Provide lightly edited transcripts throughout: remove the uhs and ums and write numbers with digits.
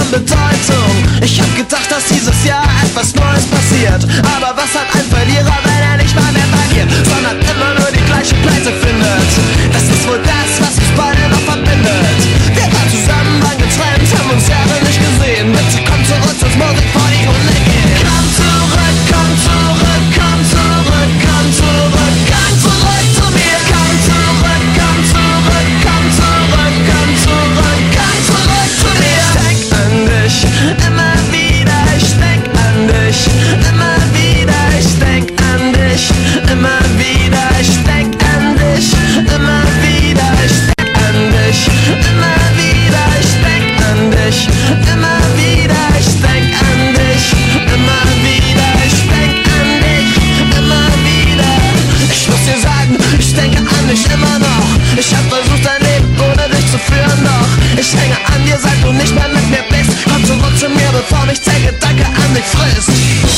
an Bedeutung. Ich hab gedacht, dass dieses Jahr etwas Neues passiert. Aber was hat ein Verlierer, wenn er nicht mal mehr verliert, sondern immer nur die gleiche Pleite findet? Das ist wohl das, was uns beide noch verbindet. Wir waren zusammen, waren getrennt, haben uns Jahre nicht gesehen. Bitte komm zurück, sonst muss ich vor die Hunde gehen. Komm zurück, komm zurück, komm zurück, komm zurück, komm zurück zu mir. Komm zurück, komm zurück, komm zurück, komm zurück, komm zurück zu mir. Ich denk an dich, immer wieder, ich denk an dich, immer wieder, ich denk an dich, immer wieder, ich denk an dich, immer wieder, ich denk an dich, immer wieder, ich denk an dich, immer wieder, ich denk an dich, immer wieder, ich denk an dich, immer wieder. Ich muss dir sagen, ich denke an dich immer noch. Ich hab versucht, dein Leben ohne dich zu führen, doch ich hänge an dir, seit du nicht mehr mit mir bist. Komm zurück zu mir, bevor mich der Gedanke an dich frisst.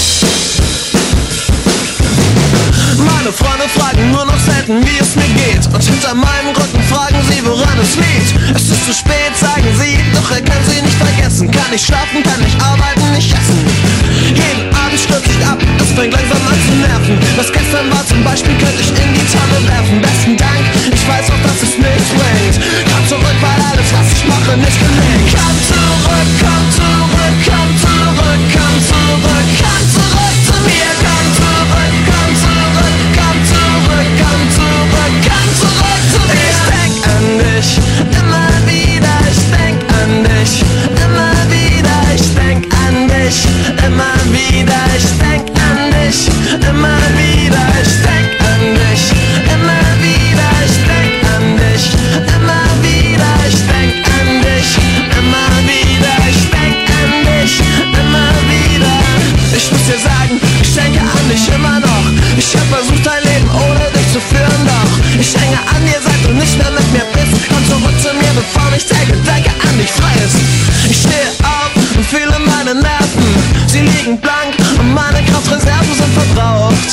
Meine Freunde fragen nur noch selten, wie es mir geht, und hinter meinem Rücken fragen sie, woran es liegt. Es ist zu spät, sagen sie, doch er kann sie nicht vergessen. Kann nicht schlafen, kann nicht arbeiten, nicht essen. Jeden Abend stürzt ich ab, es fängt langsam an zu nerven. Was gestern war zum Beispiel, könnte ich in die Tonne werfen. Besten Dank, ich weiß auch, dass es nichts bringt. Komm zurück, weil alles, was ich mache, nicht gelingt. Komm zurück, komm zurück, komm zurück, komm zurück, komm zurück zu mir. Komm zurück, komm zurück, komm zurück, komm zurück, komm zurück zu mir. Ich denk an dich, immer wieder, ich denk an dich, immer wieder, ich denk an dich, immer wieder, ich denk an dich, immer wieder, ich denk an dich, immer wieder, ich denk an dich, immer wieder, ich denk an dich, immer wieder, ich denk an dich, immer wieder. Ich muss dir sagen, ich denke an dich immer noch. Ich hab versucht, dein Leben ohne dich zu führen, doch ich hänge an dir, seit du nicht mehr mit mir bist. Komm zurück zu mir, bevor mich der Gedanke an dich frisst. Ich stehe auf und fühle meine Nerven, sie liegen blank und meine Kraftreserven sind verbraucht.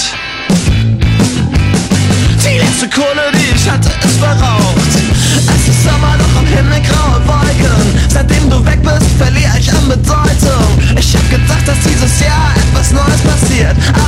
Die letzte Kohle, die ich hatte, ist verraucht. Es ist Sommer, doch am Himmel graue Wolken. Seitdem du weg bist, verliere ich an Bedeutung. Ich hab gedacht, dass dieses Jahr etwas Neues passiert,